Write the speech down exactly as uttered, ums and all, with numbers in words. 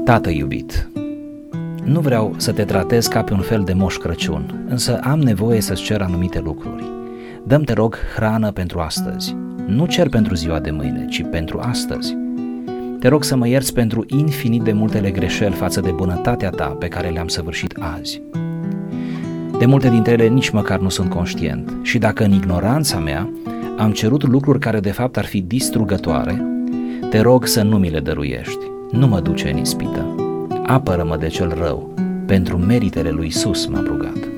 Tată iubit, nu vreau să te tratez ca pe un fel de Moș Crăciun, însă am nevoie să-ți cer anumite lucruri. Dă-mi, te rog, hrană pentru astăzi. Nu cer pentru ziua de mâine, ci pentru astăzi. Te rog să mă ierți pentru infinit de multele greșeli față de bunătatea ta pe care le-am săvârșit azi. De multe dintre ele nici măcar nu sunt conștient și dacă în ignoranța mea am cerut lucruri care de fapt ar fi distrugătoare, te rog să nu mi le dăruiești, nu mă duce în ispită. Apără-mă de cel rău, pentru meritele lui Iisus m-am rugat.